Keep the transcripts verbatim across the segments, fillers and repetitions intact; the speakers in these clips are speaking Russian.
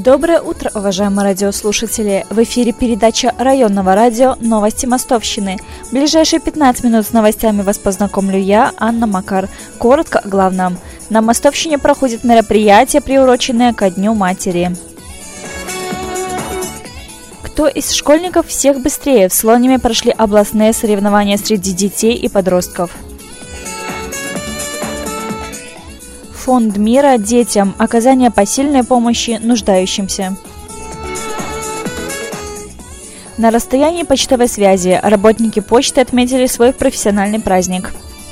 Доброе утро, уважаемые радиослушатели! В эфире передача районного радио «Новости Мостовщины». В ближайшие пятнадцать минут с новостями вас познакомлю я, Анна Макар. Коротко о главном. На Мостовщине проходит мероприятие, приуроченное ко Дню матери. Кто из школьников всех быстрее? В Слониме прошли областные соревнования среди детей и подростков. Фонд мира детям. Оказание посильной помощи нуждающимся. На расстоянии почтовой связи работники почты отметили свой профессиональный праздник.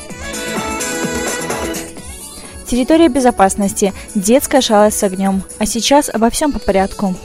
Территория безопасности. Детская шалость с огнем. А сейчас обо всем по порядку.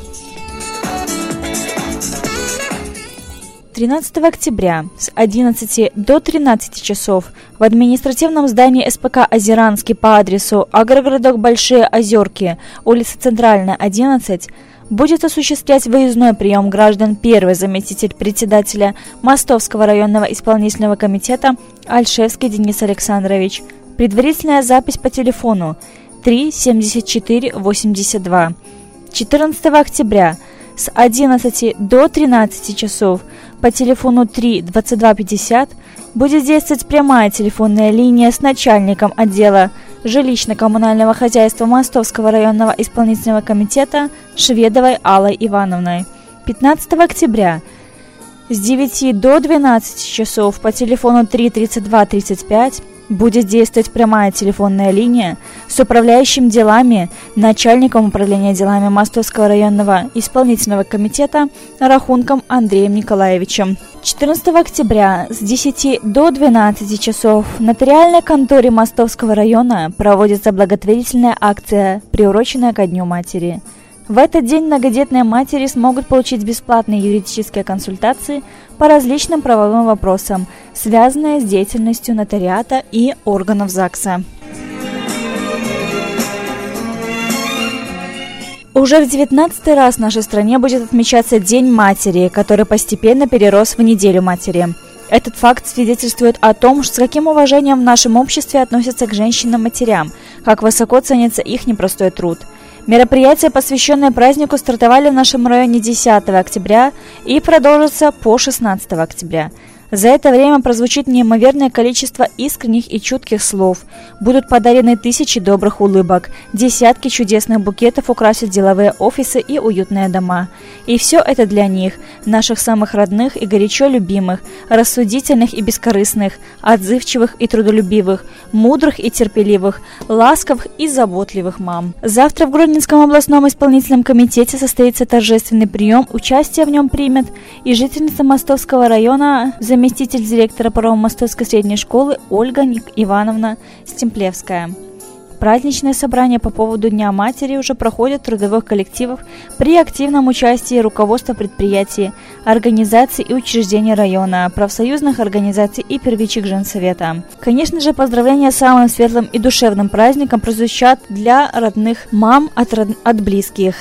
тринадцатого октября с одиннадцати до тринадцати часов в административном здании эс пэ ка «Озеранский» по адресу агрогородок Большие Озерки, улица Центральная, одиннадцать, будет осуществлять выездной прием граждан первый заместитель председателя Мостовского районного исполнительного комитета Альшевский Денис Александрович. Предварительная запись по телефону три семьдесят четыре восемьдесят два. четырнадцатого октября с одиннадцати до тринадцати часов по телефону три двадцать два пятьдесят будет действовать прямая телефонная линия с начальником отдела жилищно-коммунального хозяйства Мостовского районного исполнительного комитета Шведовой Аллой Ивановной. пятнадцатого октября с девяти до двенадцати часов по телефону три тридцать два тридцать пять будет действовать прямая телефонная линия с управляющим делами, начальником управления делами Мостовского районного исполнительного комитета Рахунком Андреем Николаевичем. четырнадцатого октября с десяти до двенадцати часов в нотариальной конторе Мостовского района проводится благотворительная акция, приуроченная ко Дню матери. В этот день многодетные матери смогут получить бесплатные юридические консультации по различным правовым вопросам, связанные с деятельностью нотариата и органов ЗАГСа. Уже в девятнадцатый раз в нашей стране будет отмечаться День матери, который постепенно перерос в Неделю матери. Этот факт свидетельствует о том, с каким уважением в нашем обществе относятся к женщинам-матерям, как высоко ценится их непростой труд. Мероприятия, посвященные празднику, стартовали в нашем районе десятого октября и продолжатся по шестнадцатого октября. За это время прозвучит неимоверное количество искренних и чутких слов. Будут подарены тысячи добрых улыбок, десятки чудесных букетов украсят деловые офисы и уютные дома. И все это для них, наших самых родных и горячо любимых, рассудительных и бескорыстных, отзывчивых и трудолюбивых, мудрых и терпеливых, ласковых и заботливых мам. Завтра в Гродненском областном исполнительном комитете состоится торжественный прием, участие в нем примет и жительница Мостовского района, заместитель директора Парово-Мостовской средней школы Ольга Ивановна Стемплевская. Праздничное собрание по поводу Дня матери уже проходит в трудовых коллективах при активном участии руководства предприятий, организаций и учреждений района, профсоюзных организаций и первичек женсовета. Конечно же, поздравления с самым светлым и душевным праздником прозвучат для родных мам от, род... от близких.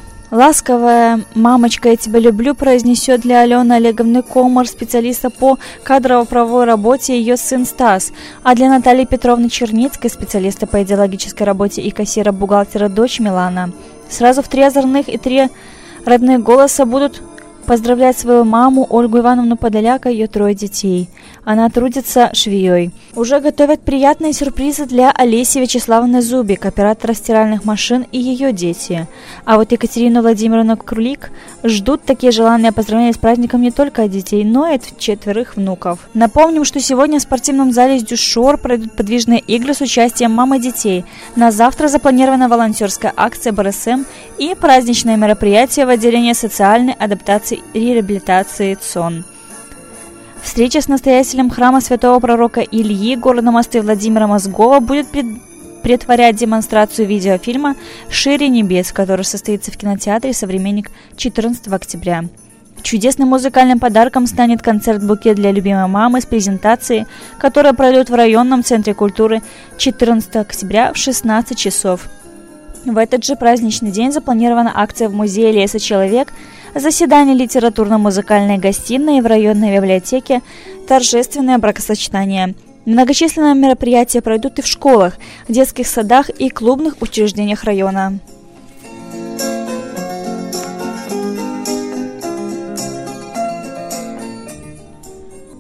Ласковая «Мамочка, я тебя люблю» произнесет для Алены Олеговны Комар, специалиста по кадрово-правовой работе, ее сын Стас, а для Натальи Петровны Черницкой, специалиста по идеологической работе и кассира-бухгалтера, дочь Милана. Сразу в три озорных и три родных голоса будут поздравлять свою маму Ольгу Ивановну Подоляка и ее трое детей. Она трудится швеей. Уже готовят приятные сюрпризы для Олеси Вячеславовны Зубик, оператора стиральных машин, и ее дети. А вот Екатерину Владимировну Крулик ждут такие желанные поздравления с праздником не только от детей, но и от четверых внуков. Напомним, что сегодня в спортивном зале «Дюшор» пройдут подвижные игры с участием мам и детей. На завтра запланирована волонтерская акция бэ эр эс эм и праздничное мероприятие в отделении социальной адаптации и реабилитации ЦОН. Встреча с настоятелем храма святого пророка Ильи города Мосты Владимира Мозгова будет пред... претворять демонстрацию видеофильма «Шире небес», который состоится в кинотеатре «Современник» четырнадцатого октября. Чудесным музыкальным подарком станет концерт-букет для любимой мамы с презентацией, которая пройдет в районном центре культуры четырнадцатого октября в шестнадцать часов. В этот же праздничный день запланирована акция в музее «Леса Человек», заседание литературно-музыкальной гостиной в районной библиотеке, торжественное бракосочетание. Многочисленные мероприятия пройдут и в школах, детских садах и клубных учреждениях района.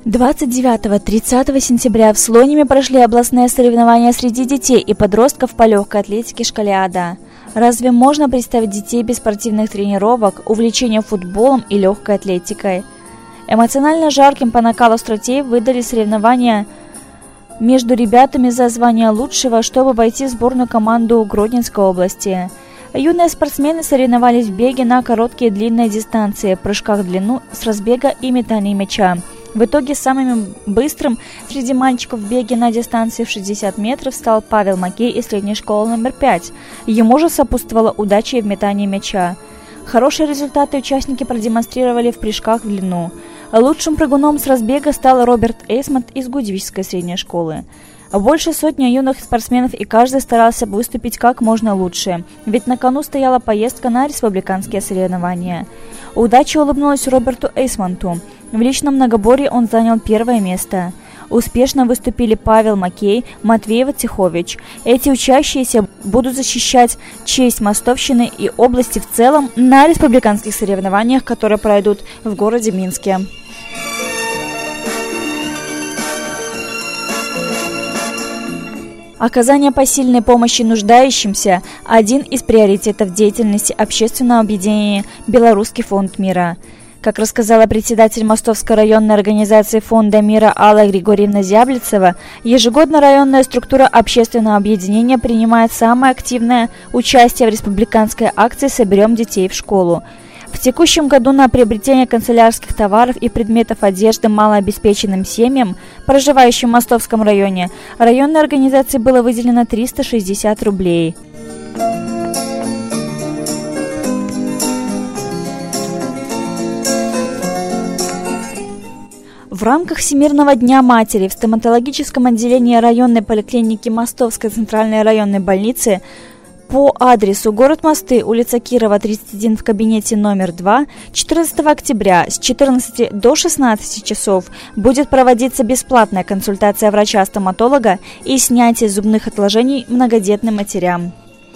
двадцать девятого — тридцатого сентября в Слониме прошли областные соревнования среди детей и подростков по легкой атлетике «Школиада». Разве можно представить детей без спортивных тренировок, увлечения футболом и легкой атлетикой? Эмоционально жарким по накалу стратей выдали соревнования между ребятами за звание лучшего, чтобы войти в сборную команду Гродненской области. Юные спортсмены соревновались в беге на короткие и длинные дистанции, прыжках в длину с разбега и метании мяча. В итоге самым быстрым среди мальчиков в беге на дистанции в шестьдесят метров стал Павел Макей из средней школы номер пять. Ему же сопутствовала удача и в метании мяча. Хорошие результаты участники продемонстрировали в прыжках в длину. Лучшим прыгуном с разбега стал Роберт Эйсмонт из Гудвичской средней школы. Больше сотни юных спортсменов, и каждый старался выступить как можно лучше, ведь на кону стояла поездка на республиканские соревнования. Удача улыбнулась Роберту Эйсмонту. В личном многоборье он занял первое место. Успешно выступили Павел Макей, Матвей Вацехович. Эти учащиеся будут защищать честь Мостовщины и области в целом на республиканских соревнованиях, которые пройдут в городе Минске. Оказание посильной помощи нуждающимся – один из приоритетов деятельности общественного объединения «Белорусский фонд мира». Как рассказала председатель Мостовской районной организации Фонда мира Алла Григорьевна Зяблицева, ежегодно районная структура общественного объединения принимает самое активное участие в республиканской акции «Соберем детей в школу». В текущем году на приобретение канцелярских товаров и предметов одежды малообеспеченным семьям, проживающим в Мостовском районе, районной организации было выделено триста шестьдесят рублей. В рамках Всемирного дня матери в стоматологическом отделении районной поликлиники Мостовской центральной районной больницы по адресу город Мосты, улица Кирова, тридцать один, в кабинете номер два, четырнадцатого октября с четырнадцати до шестнадцати часов будет проводиться бесплатная консультация врача-стоматолога и снятие зубных отложений многодетным матерям.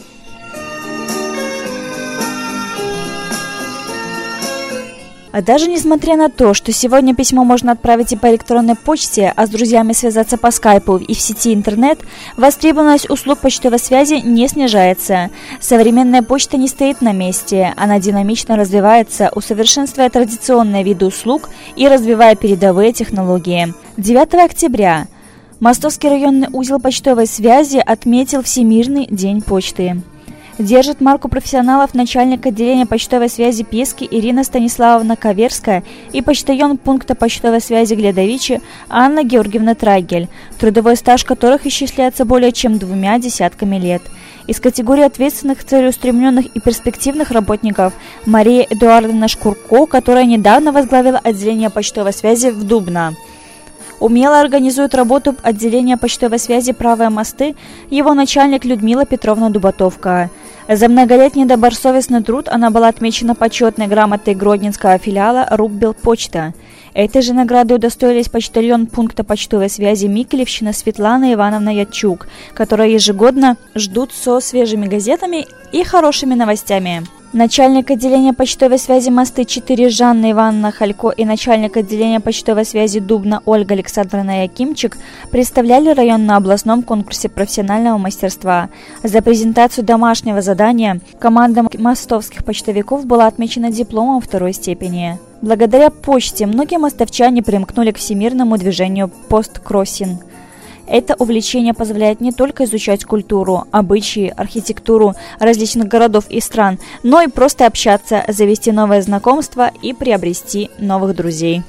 А даже несмотря на то, что сегодня письмо можно отправить и по электронной почте, а с друзьями связаться по скайпу и в сети интернет, востребованность услуг почтовой связи не снижается. Современная почта не стоит на месте, она динамично развивается, усовершенствуя традиционные виды услуг и развивая передовые технологии. девятого октября Мостовский районный узел почтовой связи отметил Всемирный день почты. Держит марку профессионалов начальник отделения почтовой связи Пески Ирина Станиславовна Каверская и почтальон пункта почтовой связи Гледовичи Анна Георгиевна Трагель, трудовой стаж которых исчисляется более чем двумя десятками лет. Из категории ответственных, целеустремленных и перспективных работников Мария Эдуардовна Шкурко, которая недавно возглавила отделение почтовой связи в Дубно. Умело организует работу отделения почтовой связи «Правые мосты» его начальник Людмила Петровна Дубатовка. За многолетний добросовестный труд она была отмечена почетной грамотой Гродненского филиала «Руббелпочта». Этой же наградой удостоились почтальон пункта почтовой связи Микелевщина Светлана Ивановна Ячук, которая ежегодно ждут со свежими газетами и хорошими новостями. Начальник отделения почтовой связи Мосты четыре Жанна Ивановна Халько и начальник отделения почтовой связи Дубна Ольга Александровна Якимчик представляли район на областном конкурсе профессионального мастерства. За презентацию домашнего задания команда мостовских почтовиков была отмечена дипломом второй степени. Благодаря почте многие мостовчане примкнули к всемирному движению посткроссинг. Это увлечение позволяет не только изучать культуру, обычаи, архитектуру различных городов и стран, но и просто общаться, завести новые знакомства и приобрести новых друзей.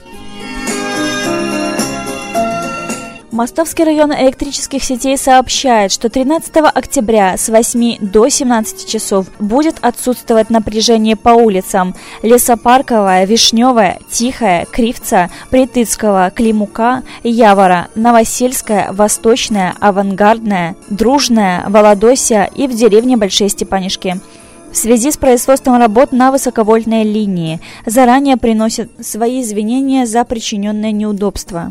Мостовский район электрических сетей сообщает, что тринадцатого октября с восьми до семнадцати часов будет отсутствовать напряжение по улицам Лесопарковая, Вишневая, Тихая, Кривца, Притыцкого, Климука, Явора, Новосельская, Восточная, Авангардная, Дружная, Володосия и в деревне Большие Степанишки. В связи с производством работ на высоковольтной линии заранее приносят свои извинения за причиненное неудобство.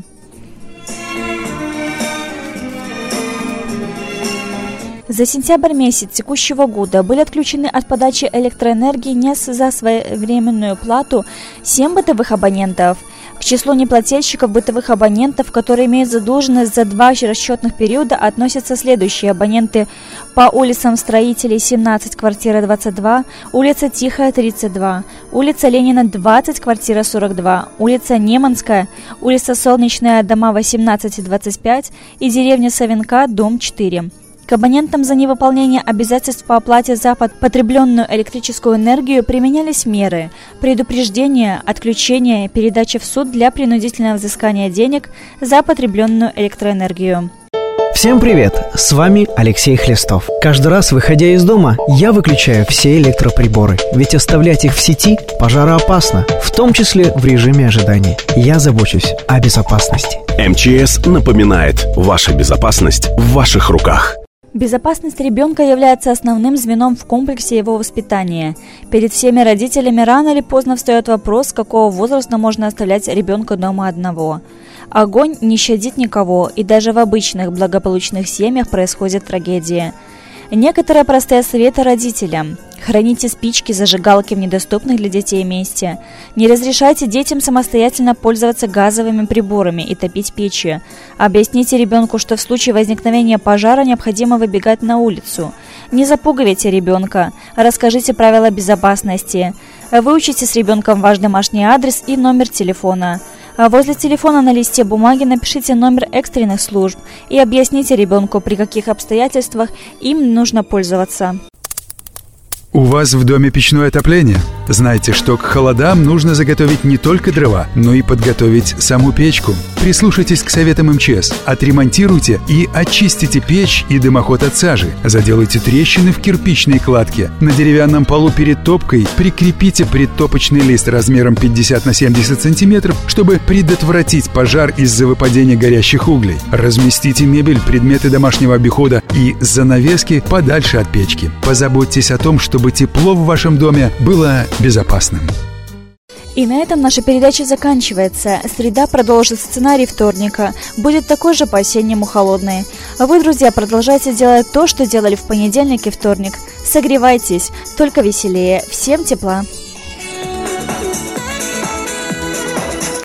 За сентябрь месяц текущего года были отключены от подачи электроэнергии не за своевременную плату семь бытовых абонентов. К К числу неплательщиков бытовых абонентов, которые имеют задолженность за два расчетных периода, относятся следующие абоненты по улицам Строителей семнадцать, квартира двадцать два, улица Тихая тридцать два, улица Ленина двадцать, квартира сорок два, улица Неманская, улица Солнечная, дома восемнадцать и двадцать пять и деревня Савенка, дом четыре. К абонентам за невыполнение обязательств по оплате за потребленную электрическую энергию применялись меры предупреждения, отключения, передачи в суд для принудительного взыскания денег за потребленную электроэнергию. Всем привет! С вами Алексей Хлестов. Каждый раз, выходя из дома, я выключаю все электроприборы, ведь оставлять их в сети пожароопасно, в том числе в режиме ожидания. Я забочусь о безопасности. эм че эс напоминает: ваша безопасность в ваших руках. Безопасность ребенка является основным звеном в комплексе его воспитания. Перед всеми родителями рано или поздно встает вопрос, с какого возраста можно оставлять ребенка дома одного. Огонь не щадит никого, и даже в обычных благополучных семьях происходит трагедия. Некоторые простые советы родителям. Храните спички, зажигалки в недоступных для детей месте. Не разрешайте детям самостоятельно пользоваться газовыми приборами и топить печи. Объясните ребенку, что в случае возникновения пожара необходимо выбегать на улицу. Не запугивайте ребенка. Расскажите правила безопасности. Выучите с ребенком ваш домашний адрес и номер телефона. Возле телефона на листе бумаги напишите номер экстренных служб и объясните ребенку, при каких обстоятельствах им нужно пользоваться. У вас в доме печное отопление? Знайте, что к холодам нужно заготовить не только дрова, но и подготовить саму печку. Прислушайтесь к советам эм че эс. Отремонтируйте и очистите печь и дымоход от сажи. Заделайте трещины в кирпичной кладке. На деревянном полу перед топкой прикрепите предтопочный лист размером пятьдесят на семьдесят сантиметров, чтобы предотвратить пожар из-за выпадения горящих углей. Разместите мебель, предметы домашнего обихода и занавески подальше от печки. Позаботьтесь о том, чтобы тепло в вашем доме было безопасным. И на этом наша передача заканчивается. Среда продолжит сценарий вторника. Будет такой же по-осеннему холодный. А вы, друзья, продолжайте делать то, что делали в понедельник и вторник. Согревайтесь, только веселее. Всем тепла!